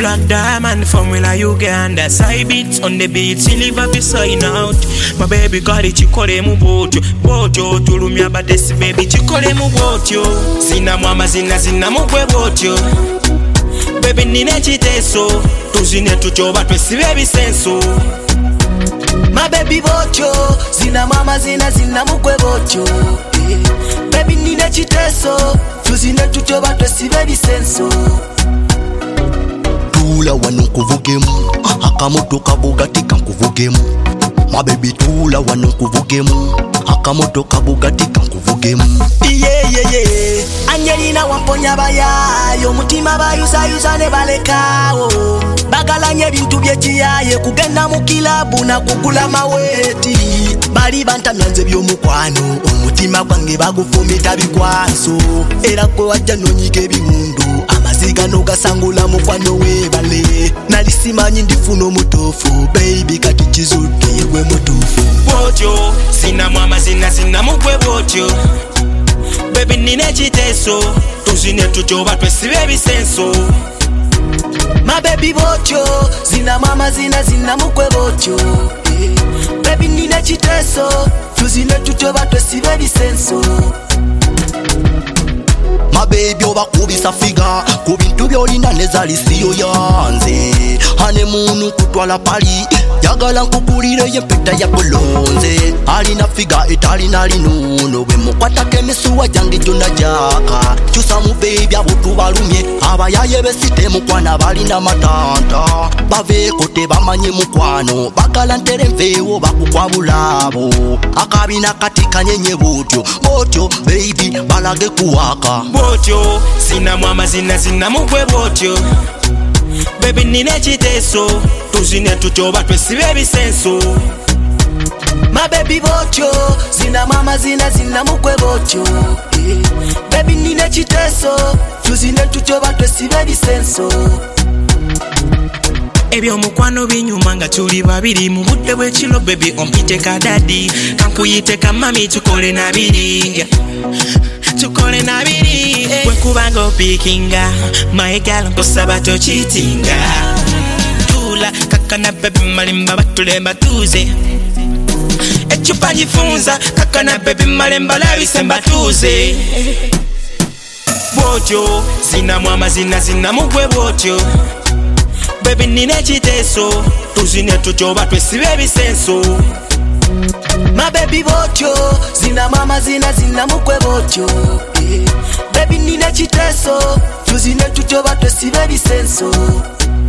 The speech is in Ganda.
Black Diamond from Willa Uganda. Side beats on the beat, silver be sign out. My baby got it, chikole mu botyo. Botyo, tulumya badesi baby, chikole mu botyo. Zina mwama zina mugwe botyo. Baby nine chiteso, tuzine tuchoba twesibe ebisenso. My baby botyo, zina mama zina mugwe botyo. Baby nine chiteso, tuzine tuchoba twesibe ebisenso. Tula wano kuvugemu, akamoto kabugati kankuvugemu. My baby tula wano kuvugemu, akamoto kabugati kankuvugemu. Yeah. Angelina wamponya bayayo, mutima bayusa ne balekawo. Bagalanye bintu byekiyaye, kugenda mu kilabu na kugula maweti. Bali bantamyanze byomukwano, omutima gwange bagufumita bikwaso. Era kwe wajja nonyige ebiwundu, amaziga nogasangula mukwano webale. Nalisimanyi ndifuna omutofu, baby kati kizudde yegwe mutufu. Botyo, zina mwama zina mugwe botyo. Baby nine chiteso, tuzine tuchoba twesibe ebisenso. My baby botyo, zina mama zina mugwe botyo. Baby nine chiteso, tuzine tuchoba twesibe ebisenso. My baby obakubisa figa, ku bintu byolina nezalisiyo yanze. Honeymoon kutwala pali, yagala nkugulire yempeta ya bulonze. Alina figa etalina linuno, bwe mukwatako emisuwa gyange gyonna jaka. Kyusa mu baby abutu balumye, abayaye besite mukwana balina matanta. Baveeko tebamanye mukwano, bagala ntere nveewo bakukwabulabo. Akabina kati kanyenye botyo baby balage kuwaka. Botyo, zina mwama zina mugwe botyo. Baby nine chiteso, tuzine tuchoba twesibe ebisenso. My baby botyo, zina mama zina mugwe botyo. Baby nine chiteso, tuzine tuchoba twesibe ebisenso. Ebyo mukwano binyuma nga tuli babiri mu budde bw'ekiro baby ompite ka daddy kankuyite ka mami tukole nabiri bwekubanga opikinga my girl nkosaba tochitinga tula kakana baby malimba batulemba tuze echupa njifunza kakana baby malemba labise mbatuze botyo zina mwama zina mugwe botyo. Baby nine chiteso, tuzine tuchoba twesibe ebisenso. My baby botyo, zina mama zina mugwe botyo. Baby nine chiteso, tuzine tuchoba twesibe ebisenso.